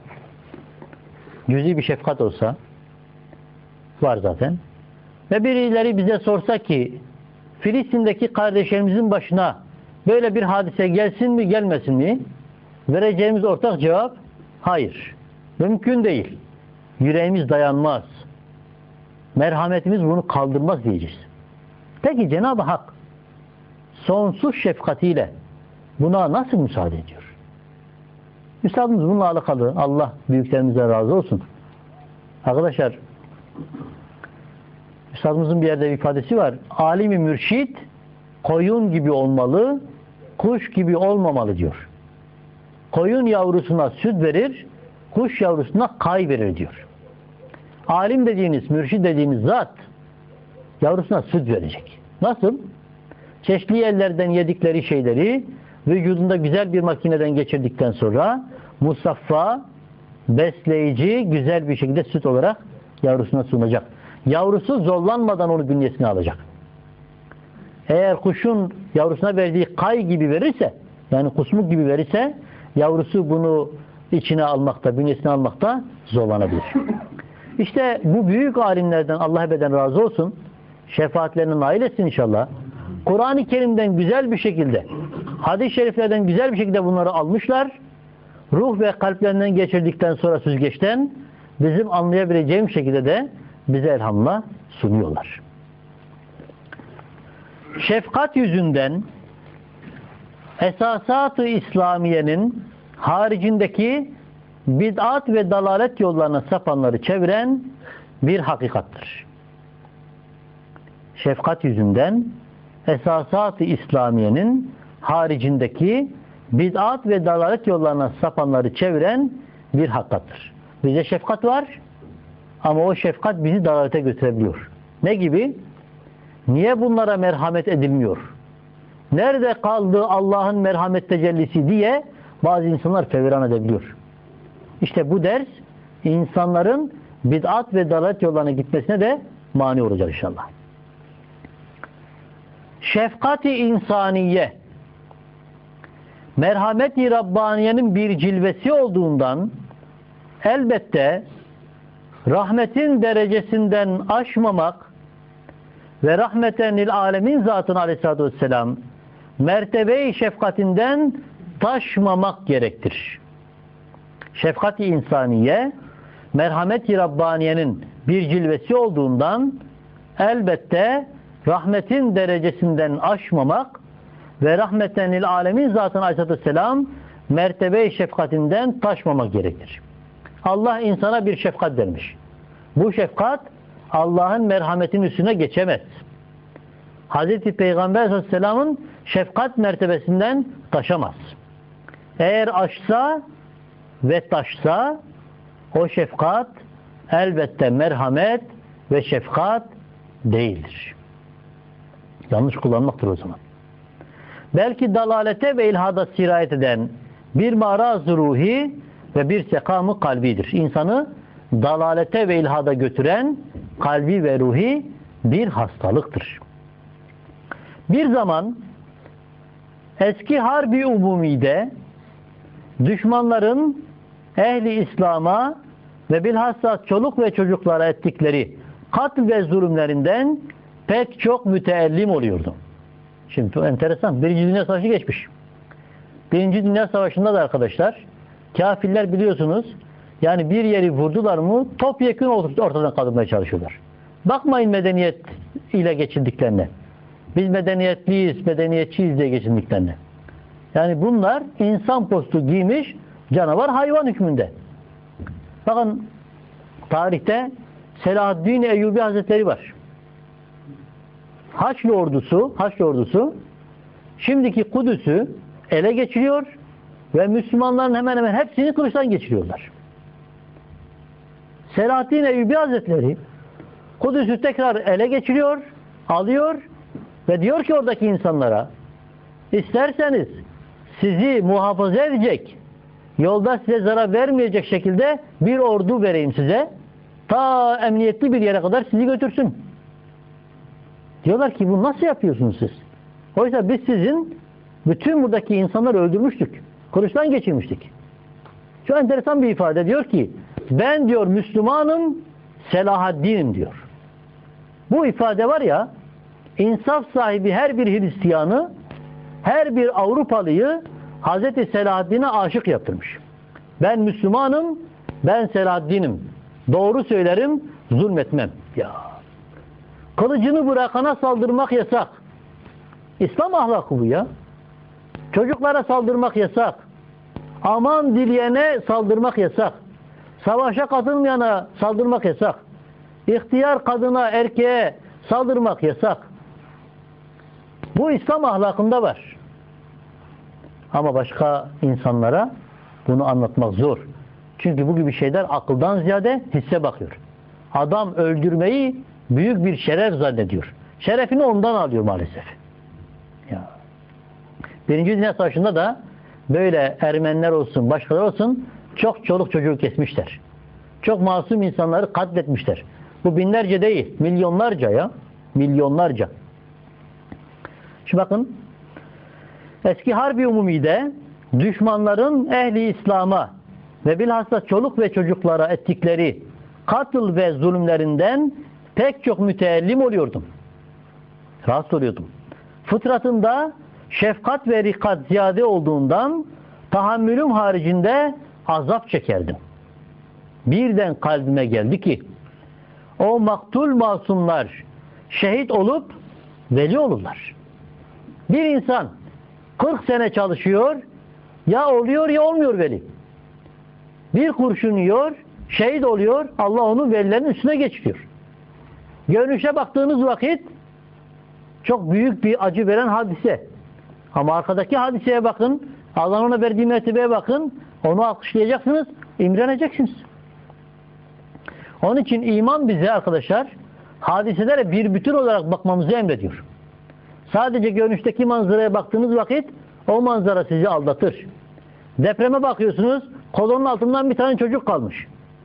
A: var zaten, ve birileri bize sorsa ki Filistin'deki kardeşlerimizin başına böyle bir hadise gelsin mi gelmesin mi? Vereceğimiz ortak cevap hayır. Mümkün değil. Yüreğimiz dayanmaz. Merhametimiz bunu kaldırmaz diyeceğiz. Peki Cenab-ı Hak sonsuz şefkatiyle buna nasıl müsaade ediyor? Üstadımız bununla alakalı, Allah büyüklerimize razı olsun. Arkadaşlar, Üstadımızın bir yerde bir ifadesi var. Alim-i mürşid koyun gibi olmalı, kuş gibi olmamalı diyor. Koyun yavrusuna süt verir, kuş yavrusuna kay verir diyor. Alim dediğiniz, mürşid dediğiniz zat yavrusuna süt verecek. Nasıl? Çeşitli ellerden yedikleri şeyleri vücudunda güzel bir makineden geçirdikten sonra musaffa, besleyici, güzel bir şekilde süt olarak yavrusuna sunacak. Yavrusu zorlanmadan onu bünyesine alacak. Eğer kuşun yavrusuna verdiği kay gibi verirse, yani kusmuk gibi verirse, yavrusu bunu içine almakta, bünyesine almakta zorlanabilir. İşte bu büyük alimlerden Allah ebeden razı olsun, şefaatlerine nail etsin inşallah. Kur'an-ı Kerim'den güzel bir şekilde, hadis-i şeriflerden güzel bir şekilde bunları almışlar. Ruh ve kalplerinden geçirdikten sonra süzgeçten bizim anlayabileceğim şekilde de bize elhamdülillah sunuyorlar. Şefkat yüzünden esasat-ı İslamiye'nin haricindeki bid'at ve dalalet yollarına sapanları çeviren bir hakikattır. Şefkat yüzünden esasat-ı İslamiye'nin haricindeki bid'at ve dalalet yollarına sapanları çeviren bir hakikattır. Bize şefkat var ama o şefkat bizi dalalete götürebiliyor. Ne gibi? Niye bunlara merhamet edilmiyor? Nerede kaldı Allah'ın merhamet tecellisi diye bazı insanlar fevran edebiliyor. İşte bu ders insanların bid'at ve dalalet yollarına gitmesine de mani olacak inşallah. Şefkat-i insaniye, merhamet-i Rabbaniye'nin bir cilvesi olduğundan elbette rahmetin derecesinden aşmamak ve rahmeten lil alemin zatına aleyhissalatü vesselam mertebe-i şefkatinden taşmamak gerektir. Şefkat-i insaniye, merhamet-i Rabbaniye'nin bir cilvesi olduğundan elbette rahmetin derecesinden aşmamak ve rahmeten lil alemin zatına aleyhissalatü vesselam mertebe-i şefkatinden taşmamak gerekir. Allah insana bir şefkat vermiş. Bu şefkat Allah'ın merhametinin üstüne geçemez. Hazreti Peygamber Aleyhisselam'ın şefkat mertebesinden taşamaz. Eğer aşsa ve taşsa o şefkat elbette merhamet ve şefkat değildir. Yanlış kullanmaktır o zaman. Belki dalalete ve ilhada sirayet eden bir maraz-ı ruhi ve bir sekam-ı kalbidir. İnsanı dalalete ve ilhada götüren kalbi ve ruhi bir hastalıktır. Bir zaman eski harbi umumide düşmanların ehli İslam'a ve bilhassa çoluk ve çocuklara ettikleri kat ve zulümlerinden pek çok müteellim oluyordu. Şimdi bu enteresan. Birinci Dünya Savaşı geçmiş. Birinci Dünya Savaşı'nda da arkadaşlar kafirler biliyorsunuz yani bir yeri vurdular mı topyekun ortadan kaldırmaya çalışıyorlar. Bakmayın medeniyet ile geçindiklerine. Biz medeniyetliyiz, medeniyetçiyiz diye geçindiklerine. Yani bunlar insan postu giymiş canavar hayvan hükmünde. Bakın tarihte Selahaddin Eyyubi Hazretleri var. Haçlı ordusu şimdiki Kudüs'ü ele geçiriyor ve Müslümanların hemen hemen hepsini kılıçtan geçiriyorlar. Selahaddin Eyyubi Hazretleri Kudüs'ü tekrar ele geçiriyor, alıyor ve diyor ki oradaki insanlara isterseniz sizi muhafaza edecek, yolda size zarar vermeyecek şekilde bir ordu vereyim size. Ta emniyetli bir yere kadar sizi götürsün. Diyorlar ki bu nasıl yapıyorsunuz siz? Oysa biz sizin bütün buradaki insanları öldürmüştük. Kılıçtan geçirmiştik. Şu enteresan bir ifade diyor ki ben diyor Müslümanım, Selahaddin'im diyor. Bu ifade var ya insaf sahibi her bir Hristiyanı, her bir Avrupalıyı Hazreti Selahaddin'e aşık yaptırmış. Ben Müslümanım, ben Selahaddin'im. Doğru söylerim, zulmetmem. Ya. Kılıcını bırakana saldırmak yasak. İslam ahlakı bu ya. Çocuklara saldırmak yasak. Aman dileyene saldırmak yasak. Savaşa katılmayana saldırmak yasak. İhtiyar kadına, erkeğe saldırmak yasak. Bu İslam ahlakında var. Ama başka insanlara bunu anlatmak zor. Çünkü bu gibi şeyler akıldan ziyade hisse bakıyor. Adam öldürmeyi büyük bir şeref zannediyor. Şerefini ondan alıyor maalesef. Ya. Birinci Dünya Savaşı'nda da böyle Ermeniler olsun, başkaları olsun çok çoluk çocuğu kesmişler. Çok masum insanları katletmişler. Bu binlerce değil, milyonlarca ya. Milyonlarca. Şimdi bakın eski Harbi Umumi'de düşmanların ehli İslam'a ve bilhassa çoluk ve çocuklara ettikleri katıl ve zulümlerinden pek çok müteellim oluyordum. Rahatsız oluyordum. Fıtratında şefkat ve rikat ziyade olduğundan tahammülüm haricinde azap çekerdim. Birden kalbime geldi ki o maktul masumlar şehit olup veli olurlar. Bir insan 40 sene çalışıyor, ya oluyor ya olmuyor veli. Bir kurşun yiyor, şehit oluyor, Allah onu velilerin üstüne geçiriyor. Görünüşe baktığınız vakit çok büyük bir acı veren hadise. Ama arkadaki hadiseye bakın, Allah'ın ona verdiği mertebeye bakın, onu alkışlayacaksınız, imreneceksiniz. Onun için iman bize arkadaşlar, hadiselere bir bütün olarak bakmamızı emrediyor. Sadece görünüşteki manzaraya baktığınız vakit, o manzara sizi aldatır. Depreme bakıyorsunuz, kolonun altından bir tane çocuk kalmış.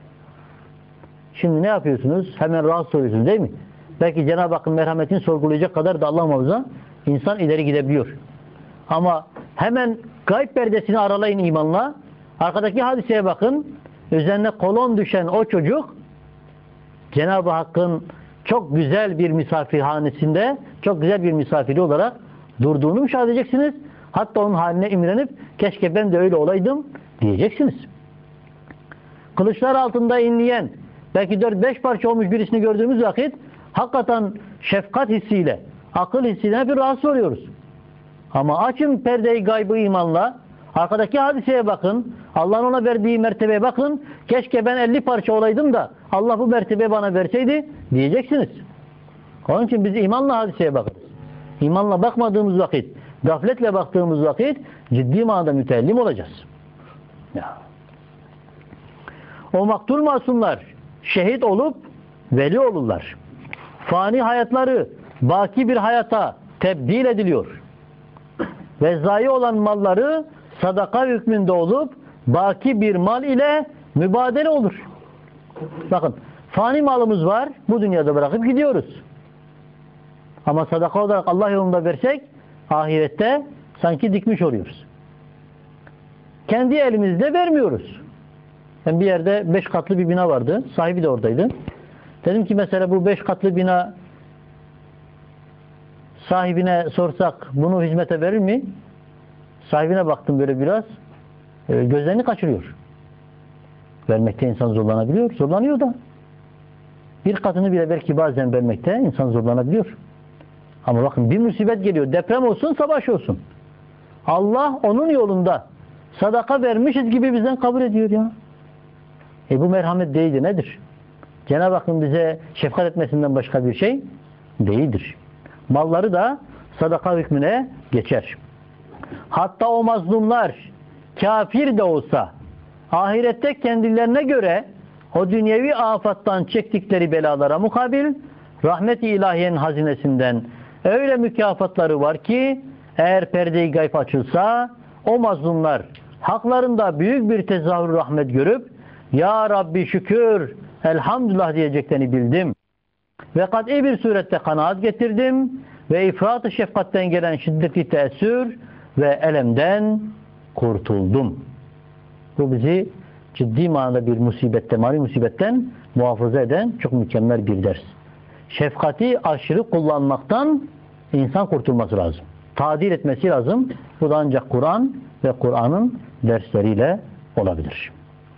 A: Şimdi ne yapıyorsunuz? Hemen rahatsız oluyorsunuz değil mi? Belki Cenab-ı Hakk'ın merhametini sorgulayacak kadar da Allah muhafaza insan ileri gidebiliyor. Ama hemen gayb perdesini aralayın imanla. Arkadaki hadiseye bakın. Üzerine kolon düşen o çocuk Cenab-ı Hakk'ın çok güzel bir misafirhanesinde, çok güzel bir misafiri olarak durduğunu müşahede edeceksiniz. Hatta onun haline imrenip keşke ben de öyle olaydım diyeceksiniz. Kılıçlar altında inleyen, belki 4-5 parça olmuş birisini gördüğümüz vakit hakikaten şefkat hissiyle, akıl hissiyle hep rahatsız oluyoruz. Ama açın perdeyi gaybı imanla, arkadaki hadiseye bakın, Allah'ın ona verdiği mertebeye bakın, keşke ben 50 parça olaydım da Allah bu mertebeyi bana verseydi diyeceksiniz. Onun için biz imanla hadiseye bakıyoruz. İmanla bakmadığımız vakit, gafletle baktığımız vakit ciddi manada mütellim olacağız. Ya. O maktul masumlar şehit olup veli olurlar. Fani hayatları baki bir hayata tebdil ediliyor. Ve zayi olan malları sadaka hükmünde olup baki bir mal ile mübadele olur. Bakın fani malımız var, bu dünyada bırakıp gidiyoruz. Ama sadaka olarak Allah yolunda versek ahirette sanki dikmiş oluyoruz. Kendi elimizde vermiyoruz. Ben bir yerde 5 katlı bir bina vardı. Sahibi de oradaydı. Dedim ki mesela bu 5 katlı bina sahibine sorsak bunu hizmete verir mi? Sahibine baktım böyle biraz. Gözlerini kaçırıyor. Vermekte insan zorlanabiliyor. Zorlanıyor da. Bir katını bile belki bazen vermekte insan zorlanabiliyor. Ama bakın bir musibet geliyor. Deprem olsun, savaş olsun. Allah onun yolunda sadaka vermişiz gibi bizden kabul ediyor ya. Bu merhamet değildir. Nedir? Cenab-ı Hakk'ın bize şefkat etmesinden başka bir şey değildir. Malları da sadaka hükmüne geçer. Hatta o mazlumlar kafir de olsa ahirette kendilerine göre o dünyevi afattan çektikleri belalara mukabil rahmet-i ilahiyenin hazinesinden öyle mükafatları var ki eğer perde-i gayb açılsa o mazlumlar haklarında büyük bir tezahür rahmet görüp Ya Rabbi şükür elhamdülillah diyeceklerini bildim. Ve kat'i bir surette kanaat getirdim ve ifrat-ı şefkatten gelen şiddetli teessür ve elemden kurtuldum. Bu bizi ciddi manada bir musibette, mali musibetten muhafaza eden çok mükemmel bir ders. Şefkati aşırı kullanmaktan insan kurtulması lazım. Tadil etmesi lazım. Bu da ancak Kur'an ve Kur'an'ın dersleriyle olabilir.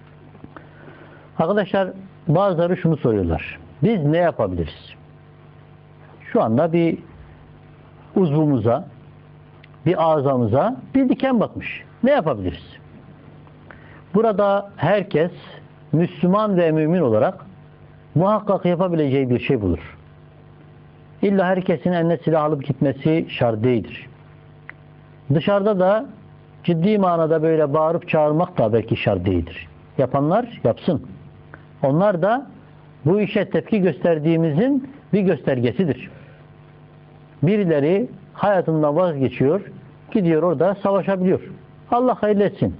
A: Arkadaşlar bazıları şunu soruyorlar. Biz ne yapabiliriz? Şu anda bir uzvumuza, bir ağzamıza bir diken batmış. Ne yapabiliriz? Burada herkes Müslüman ve mümin olarak muhakkak yapabileceği bir şey bulur. İlla herkesin eline silah alıp gitmesi şart değildir. Dışarıda da ciddi manada böyle bağırıp çağırmak da belki şart değildir. Yapanlar yapsın. Onlar da bu işe tepki gösterdiğimizin bir göstergesidir. Birileri hayatından vazgeçiyor, gidiyor orada savaşabiliyor. Allah hayırlı etsin.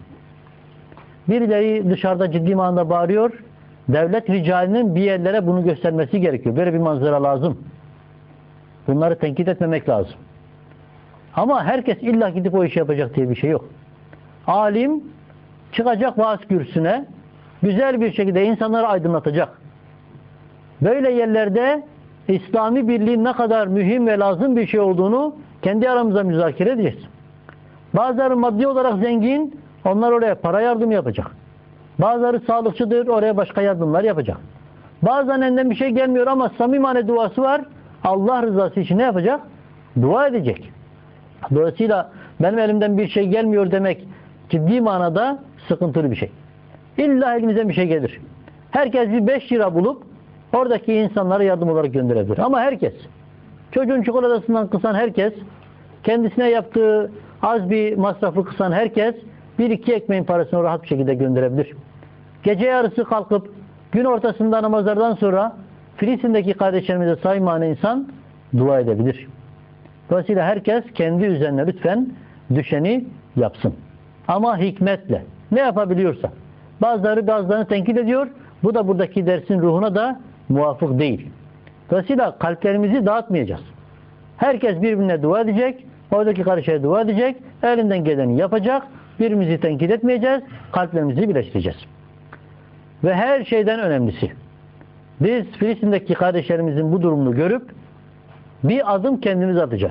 A: Birileri dışarıda ciddi manada bağırıyor, devlet ricalinin bir yerlere bunu göstermesi gerekiyor. Böyle bir manzara lazım. Bunları tenkit etmemek lazım. Ama herkes illa gidip o işi yapacak diye bir şey yok. Alim çıkacak vaaz kürsüsüne, güzel bir şekilde insanları aydınlatacak. Böyle yerlerde İslami birliğin ne kadar mühim ve lazım bir şey olduğunu kendi aramızda müzakere edeceğiz. Bazıları maddi olarak zengin, onlar oraya para yardımı yapacak. Bazıları sağlıkçıdır, oraya başka yardımlar yapacak. Bazen elinden bir şey gelmiyor ama samimane duası var. Allah rızası için ne yapacak? Dua edecek. Dolayısıyla benim elimden bir şey gelmiyor demek ciddi manada sıkıntılı bir şey. İlla elimize bir şey gelir. Herkes bir 5 lira bulup oradaki insanlara yardım olarak gönderebilir. Ama herkes, çocuğun çikolatasından kısan herkes, kendisine yaptığı az bir masrafı kısan herkes, 1-2 ekmeğin parasını rahat bir şekilde gönderebilir. Gece yarısı kalkıp gün ortasında namazlardan sonra Filistin'deki kardeşlerimize saymane insan dua edebilir. Dolayısıyla herkes kendi üzerine lütfen düşeni yapsın. Ama hikmetle. Ne yapabiliyorsa. Bazılarını tenkit ediyor. Bu da buradaki dersin ruhuna da muvafık değil. Dolayısıyla kalplerimizi dağıtmayacağız. Herkes birbirine dua edecek. Oradaki kardeşe dua edecek. Elinden geleni yapacak. Birbirimizi tenkit etmeyeceğiz. Kalplerimizi birleştireceğiz. Ve her şeyden önemlisi. Biz Filistin'deki kardeşlerimizin bu durumunu görüp bir adım kendimiz atacağız.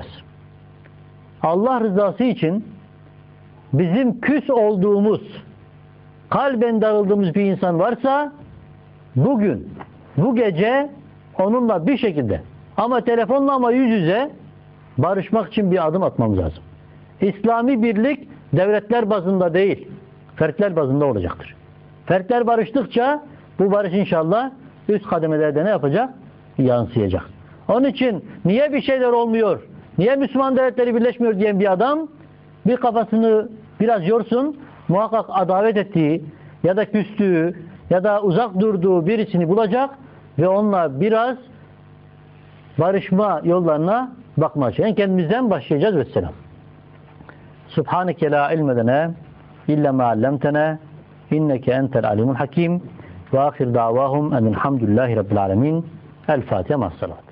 A: Allah rızası için bizim küs olduğumuz, kalben darıldığımız bir insan varsa bugün, bu gece onunla bir şekilde ama telefonla ama yüz yüze barışmak için bir adım atmamız lazım. İslami birlik devletler bazında değil, fertler bazında olacaktır. Fertler barıştıkça bu barış inşallah üst kademelerde ne yapacak? Yansıyacak. Onun için niye bir şeyler olmuyor, niye Müslüman devletleri birleşmiyor diyen bir adam bir kafasını biraz yorsun, muhakkak adavet ettiği ya da küstüğü ya da uzak durduğu birisini bulacak ve onunla biraz barışma yollarına bakmaya çalışacağız. Yani kendimizden başlayacağız. Vesselam. Subhaneke la ilme lena illa ma allamtena inneke entel alimul hakim ve ahir davahum enelhamdülillahi rabbil alemin. El Fatiha ma'as salat.